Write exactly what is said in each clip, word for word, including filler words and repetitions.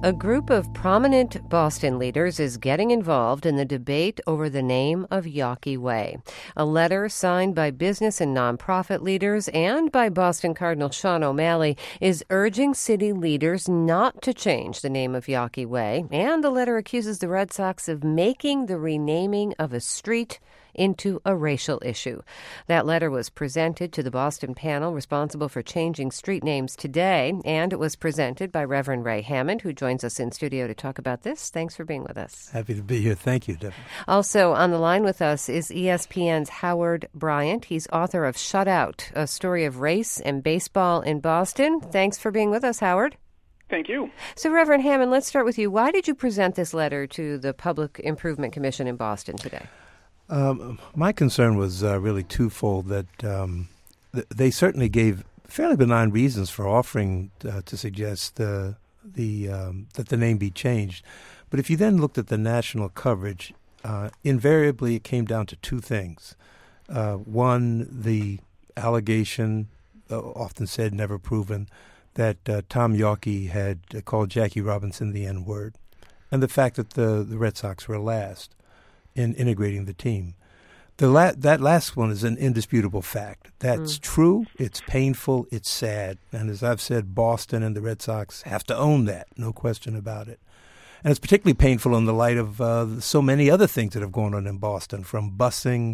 A group of prominent Boston leaders is getting involved in the debate over the name of Yawkey Way. A letter signed by business and nonprofit leaders and by Boston Cardinal Sean O'Malley is urging city leaders not to change the name of Yawkey Way, and the letter accuses the Red Sox of making the renaming of a street into a racial issue. That letter was presented to the Boston panel responsible for changing street names today, and it was presented by Reverend Ray Hammond, who joins us in studio to talk about this. Thanks for being with us. Happy to be here. Thank you, Deborah. Also on the line with us is E S P N's Howard Bryant. He's author of Shut Out, a story of race and baseball in Boston. Thanks for being with us, Howard. Thank you. So, Reverend Hammond, let's start with you. Why did you present this letter to the Public Improvement Commission in Boston today? Um, my concern was uh, really twofold, that um, th- they certainly gave fairly benign reasons for offering uh, to suggest uh, the um, that the name be changed. But if you then looked at the national coverage, uh, invariably it came down to two things. Uh, one, the allegation, uh, often said, never proven, that uh, Tom Yawkey had uh, called Jackie Robinson the N-word, and the fact that the, the Red Sox were last in integrating the team. The la- that last one is an indisputable fact. That's mm. true. It's painful. It's sad. And as I've said, Boston and the Red Sox have to own that. No question about it. And it's particularly painful in the light of uh, so many other things that have gone on in Boston, from busing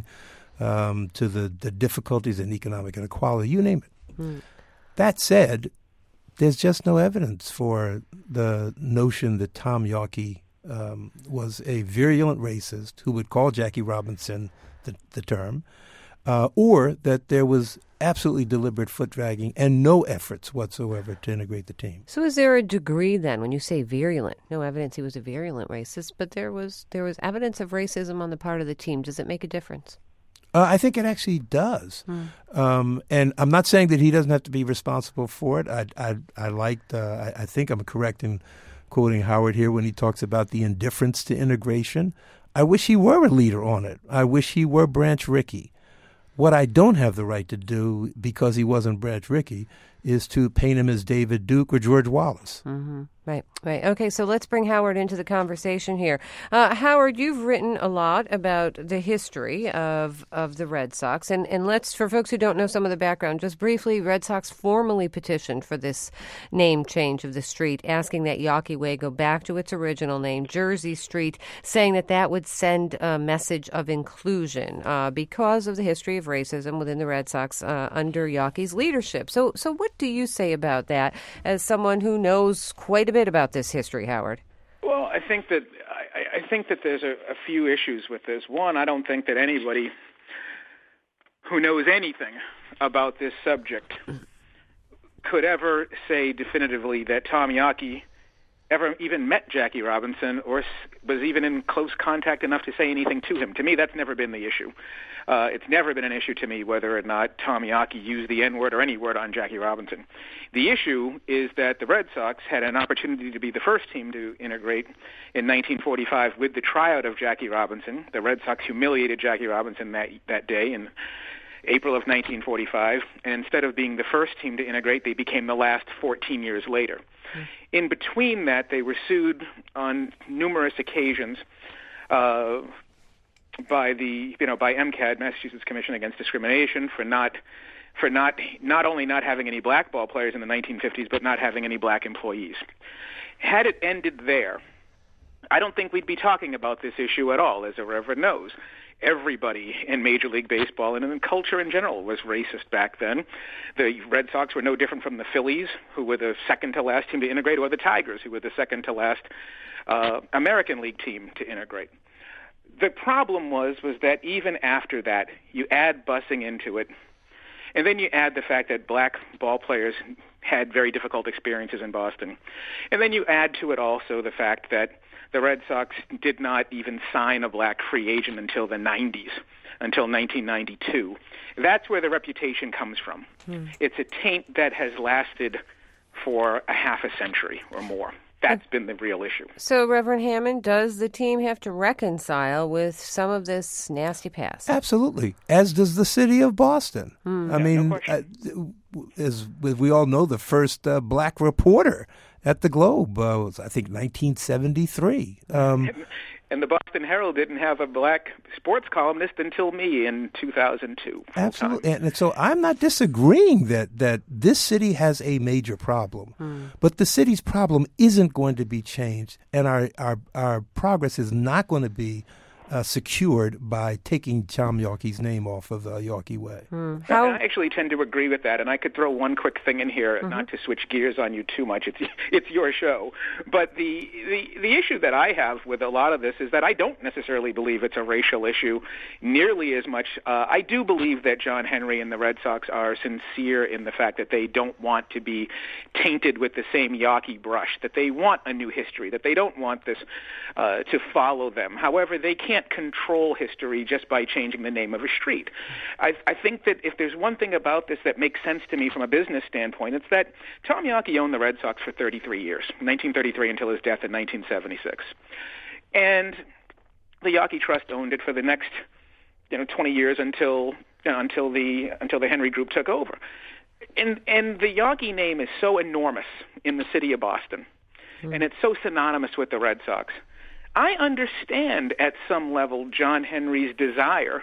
um, to the, the difficulties in economic inequality, you name it. Mm. That said, there's just no evidence for the notion that Tom Yawkey Um, was a virulent racist who would call Jackie Robinson the, the term, uh, or that there was absolutely deliberate foot-dragging and no efforts whatsoever to integrate the team. So is there a degree then, when you say virulent, no evidence he was a virulent racist, but there was there was evidence of racism on the part of the team. Does it make a difference? Uh, I think it actually does. Mm. Um, and I'm not saying that he doesn't have to be responsible for it. I, I, I liked, uh, I, I think I'm correct in quoting Howard here when he talks about the indifference to integration. I wish he were a leader on it. I wish he were Branch Rickey. What I don't have the right to do, because he wasn't Branch Rickey, is to paint him as David Duke or George Wallace. Mm-hmm. Right, right. Okay, so let's bring Howard into the conversation here. Uh, Howard, you've written a lot about the history of of the Red Sox. And, and let's, for folks who don't know some of the background, just briefly, Red Sox formally petitioned for this name change of the street, asking that Yawkey Way go back to its original name, Jersey Street, saying that that would send a message of inclusion uh, because of the history of racism within the Red Sox uh, under Yawkey's leadership. So, so what do you say about that as someone who knows quite a bit about this history, Howard? Well, I think that I, I think that there's a, a few issues with this. One, I don't think that anybody who knows anything about this subject could ever say definitively that Tom Yawkey ever even met Jackie Robinson or was even in close contact enough to say anything to him. To me, that's never been the issue. Uh, it's never been an issue to me whether or not Tom Yawkey used the N-word or any word on Jackie Robinson. The issue is that the Red Sox had an opportunity to be the first team to integrate in nineteen forty-five with the tryout of Jackie Robinson. The Red Sox humiliated Jackie Robinson that, that day in April of nineteen forty-five, and instead of being the first team to integrate, they became the last fourteen years later. Mm-hmm. In between that, they were sued on numerous occasions uh, by the, you know, by MCAD, Massachusetts Commission Against Discrimination, for not, for not, not only not having any black ball players in the nineteen fifties, but not having any black employees. Had it ended there, I don't think we'd be talking about this issue at all, as the Reverend knows. Everybody in Major League Baseball and in culture in general was racist back then. The Red Sox were no different from the Phillies, who were the second-to-last team to integrate, or the Tigers, who were the second-to-last uh, American League team to integrate. The problem was was that even after that, you add busing into it, and then you add the fact that black ball players had very difficult experiences in Boston. And then you add to it also the fact that the Red Sox did not even sign a black free agent until the nineties, until nineteen ninety-two. That's where the reputation comes from. Hmm. It's a taint that has lasted for a half a century or more. That's been the real issue. So, Reverend Hammond, does the team have to reconcile with some of this nasty past? Absolutely, as does the city of Boston. Hmm. I yeah, mean, no uh, as we all know, the first uh, black reporter at the Globe. Uh, was, I think nineteen seventy-three. Um, and the Boston Herald didn't have a black sports columnist until me in two thousand two. Absolutely. And so I'm not disagreeing that, that this city has a major problem, hmm. but the city's problem isn't going to be changed, and our, our, our progress is not going to be Uh, secured by taking Tom Yawkey's name off of uh, Yawkey Way. Mm. How? I actually tend to agree with that, and I could throw one quick thing in here, mm-hmm. not to switch gears on you too much. It's it's your show, but the, the the issue that I have with a lot of this is that I don't necessarily believe it's a racial issue nearly as much. Uh, I do believe that John Henry and the Red Sox are sincere in the fact that they don't want to be tainted with the same Yawkey brush, that they want a new history, that they don't want this uh, to follow them. However, they can't control history just by changing the name of a street. I, I think that if there's one thing about this that makes sense to me from a business standpoint, it's that Tom Yawkey owned the Red Sox for thirty-three years, nineteen thirty-three until his death in nineteen seventy-six. And the Yawkey Trust owned it for the next, you know, twenty years until you know, until the until the Henry Group took over. And and the Yawkey name is so enormous in the city of Boston, mm. and it's so synonymous with the Red Sox. I understand at some level John Henry's desire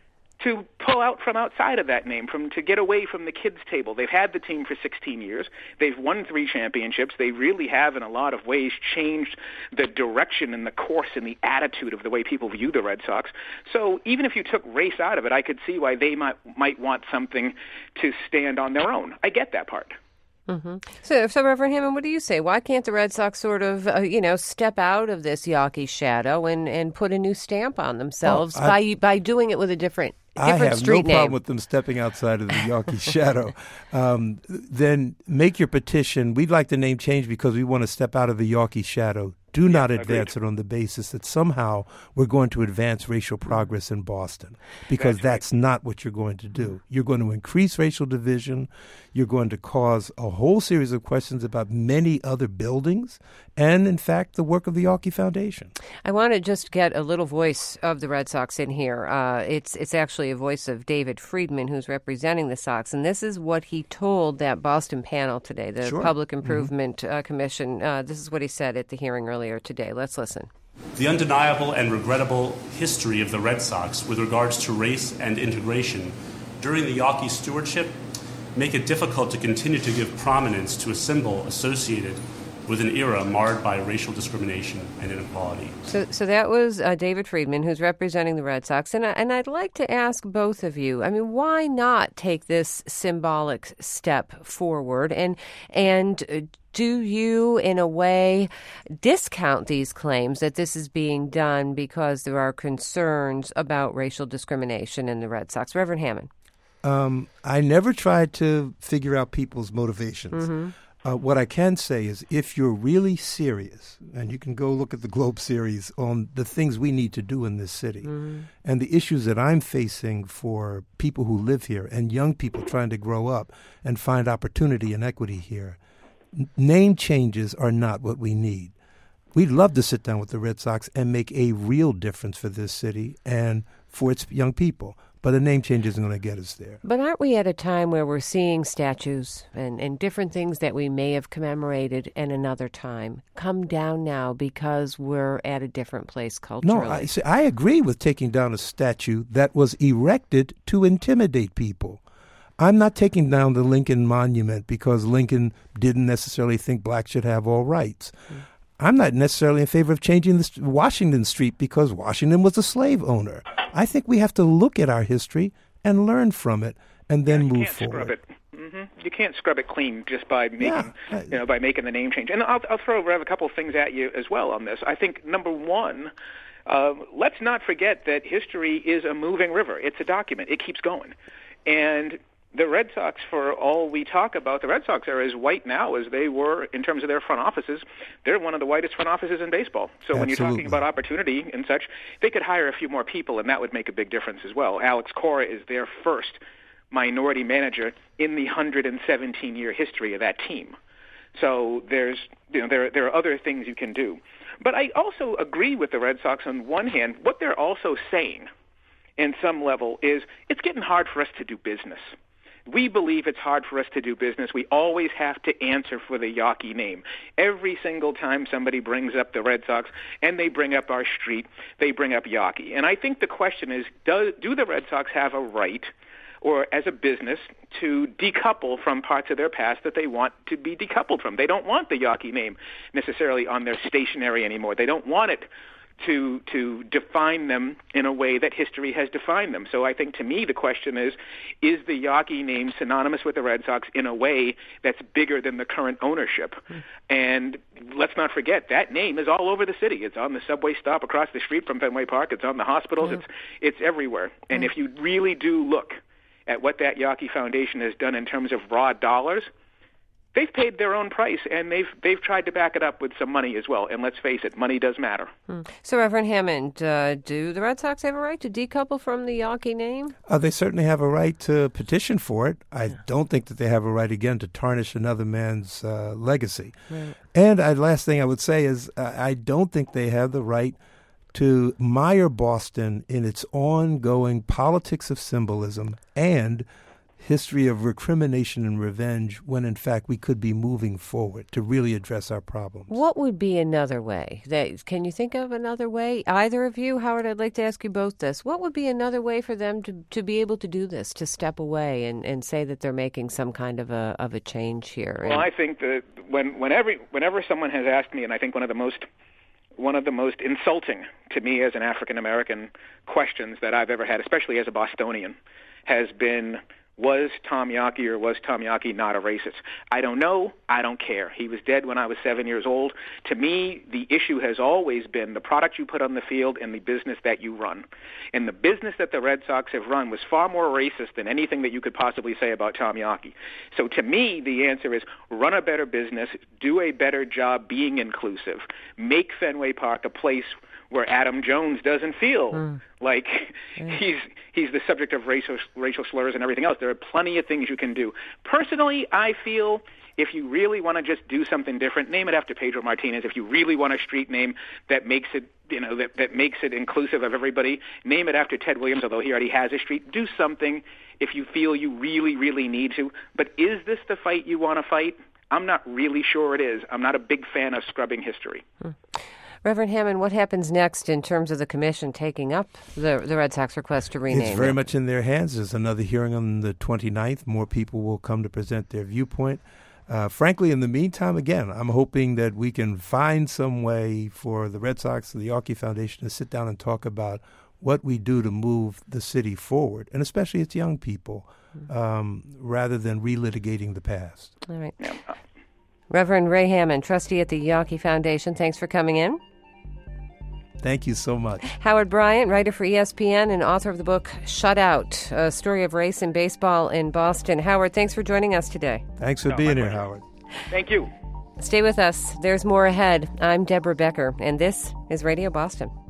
to pull out from outside of that name, from to get away from the kids' table. They've had the team for sixteen years. They've won three championships. They really have, in a lot of ways, changed the direction and the course and the attitude of the way people view the Red Sox. So even if you took race out of it, I could see why they might might want something to stand on their own. I get that part. Mm-hmm. So, so Reverend Hammond, what do you say? Why can't the Red Sox sort of, uh, you know, step out of this Yawkey shadow and, and put a new stamp on themselves oh, I, by by doing it with a different different I have street no problem name? With them stepping outside of the Yawkey shadow. Um, then make your petition. We'd like the name changed because we want to step out of the Yawkey shadow. Do yeah, not advance agreed. It on the basis that somehow we're going to advance racial progress in Boston, because that's, that's right. not what you're going to do. You're going to increase racial division. You're going to cause a whole series of questions about many other buildings and, in fact, the work of the Yawkey Foundation. I want to just get a little voice of the Red Sox in here. Uh, it's it's actually a voice of David Friedman, who's representing the Sox, and this is what he told that Boston panel today, the sure. Public Improvement mm-hmm. uh, Commission. Uh, this is what he said at the hearing earlier. Earlier today. Let's listen. The undeniable and regrettable history of the Red Sox with regards to race and integration during the Yawkey stewardship make it difficult to continue to give prominence to a symbol associated with an era marred by racial discrimination and inequality. So so that was uh, David Friedman, who's representing the Red Sox. And, and I'd like to ask both of you, I mean, why not take this symbolic step forward? And, and uh, do you, in a way, discount these claims that this is being done because there are concerns about racial discrimination in the Red Sox? Reverend Hammond. Um, I never tried to figure out people's motivations. Mm-hmm. Uh, what I can say is if you're really serious, and you can go look at the Globe series on the things we need to do in this city, mm-hmm. and the issues that I'm facing for people who live here and young people trying to grow up and find opportunity and equity here, n- name changes are not what we need. We'd love to sit down with the Red Sox and make a real difference for this city and for its young people. But a name change isn't going to get us there. But aren't we at a time where we're seeing statues and, and different things that we may have commemorated in another time come down now because we're at a different place culturally? No, I, see, I agree with taking down a statue that was erected to intimidate people. I'm not taking down the Lincoln Monument because Lincoln didn't necessarily think blacks should have all rights. Mm. I'm not necessarily in favor of changing the Washington Street because Washington was a slave owner. I think we have to look at our history and learn from it, and then yeah, you move can't forward. Scrub it. Mm-hmm. You can't scrub it clean just by making, yeah. you know, by making the name change. And I'll, I'll throw Rev a couple of things at you as well on this. I think number one, uh, let's not forget that history is a moving river. It's a document. It keeps going, and the Red Sox, for all we talk about, the Red Sox are as white now as they were in terms of their front offices. They're one of the whitest front offices in baseball. So Absolutely. When you're talking about opportunity and such, they could hire a few more people, and that would make a big difference as well. Alex Cora is their first minority manager in the one hundred seventeen year history of that team. So there's, you know, there there are other things you can do. But I also agree with the Red Sox on one hand. What they're also saying, in some level, is it's getting hard for us to do business. We believe it's hard for us to do business. We always have to answer for the Yawkey name. Every single time somebody brings up the Red Sox and they bring up our street, they bring up Yawkey. And I think the question is, do, do the Red Sox have a right, or as a business, to decouple from parts of their past that they want to be decoupled from? They don't want the Yawkey name necessarily on their stationery anymore. They don't want it to to define them in a way that history has defined them. So I think, to me, the question is, is the Yawkey name synonymous with the Red Sox in a way that's bigger than the current ownership? Mm. And let's not forget, that name is all over the city. It's on the subway stop across the street from Fenway Park. It's on the hospitals. Yeah. It's it's everywhere. And mm. if you really do look at what that Yawkey Foundation has done in terms of raw dollars, they've paid their own price, and they've they've tried to back it up with some money as well. And let's face it, money does matter. Hmm. So, Reverend Hammond, uh, do the Red Sox have a right to decouple from the Yawkey name? Uh, they certainly have a right to petition for it. I yeah. don't think that they have a right, again, to tarnish another man's uh, legacy. Right. And uh, last thing I would say is uh, I don't think they have the right to mire Boston in its ongoing politics of symbolism and history of recrimination and revenge, when in fact we could be moving forward to really address our problems. What would be another way? That, can you think of another way? Either of you, Howard, I'd like to ask you both this. What would be another way for them to, to be able to do this, to step away and, and say that they're making some kind of a of a change here? Well, I think that when whenever whenever someone has asked me, and I think one of the most one of the most insulting to me as an African American questions that I've ever had, especially as a Bostonian, has been, was Tom Yawkey or was Tom Yawkey not a racist? I don't know. I don't care. He was dead when I was seven years old. To me, the issue has always been the product you put on the field and the business that you run. And the business that the Red Sox have run was far more racist than anything that you could possibly say about Tom Yawkey. So to me, the answer is run a better business, do a better job being inclusive, make Fenway Park a place where Adam Jones doesn't feel mm. like mm. he's he's the subject of racial racial slurs and everything else. There are plenty of things you can do. Personally, I feel if you really want to just do something different, name it after Pedro Martinez. If you really want a street name that makes it, you know, that, that makes it inclusive of everybody, name it after Ted Williams, although he already has a street. Do something if you feel you really, really need to. But is this the fight you want to fight? I'm not really sure it is. I'm not a big fan of scrubbing history. Mm. Reverend Hammond, what happens next in terms of the commission taking up the the Red Sox request to rename it? It's very it? much in their hands. There's another hearing on the twenty-ninth. More people will come to present their viewpoint. Uh, frankly, in the meantime, again, I'm hoping that we can find some way for the Red Sox and the Yawkey Foundation to sit down and talk about what we do to move the city forward, and especially its young people, um, rather than relitigating the past. All right. Reverend Ray Hammond, trustee at the Yawkey Foundation, thanks for coming in. Thank you so much. Howard Bryant, writer for E S P N and author of the book Shut Out, a story of race and baseball in Boston. Howard, thanks for joining us today. Thanks for no, being here, Howard. Thank you. Stay with us. There's more ahead. I'm Deborah Becker, and this is Radio Boston.